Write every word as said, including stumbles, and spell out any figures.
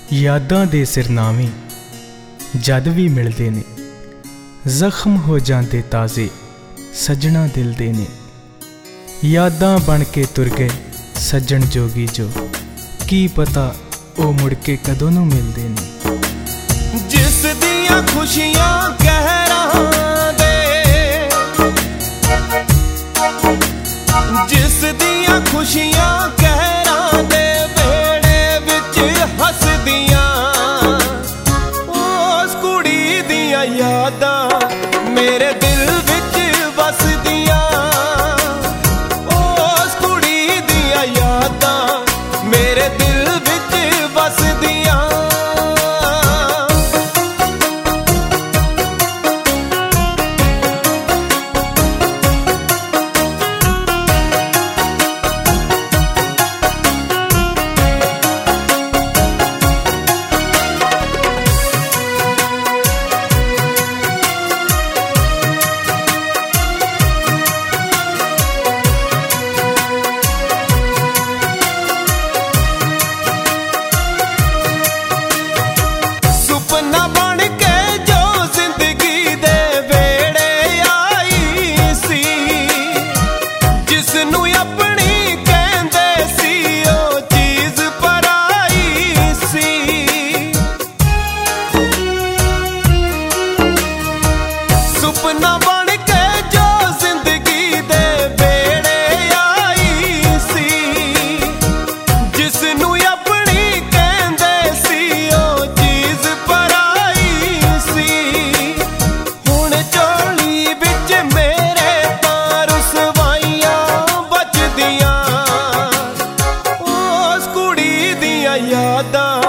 यादां दे सिरनावे जद भी मिलदे ने, जख्म हो जाते ताज़े सजना दिल दे ने। यादां बन के तुर गए सज्जन जोगी जो, की पता ओ मुड़ के कदों नूं मिलदे ने। जिस दियां खुशियां कहरां दे, जिस दियां खुशियां कहरां दे बेड़े विच हसदियां, उस कुड़ी दियां यादां मेरे दिल विच वसदियां, उस कुड़ी दियां यादां मेरे दिल विच वसदियां। सुपना बन के जो जिंदगी दे बेड़े आई सी, जिसनू अपनी कहंदे सी ओ चीज पराई सी। हुण झोली विच मेरे तां रुसवाइयां बचदियां, उस कुड़ी दियां यादां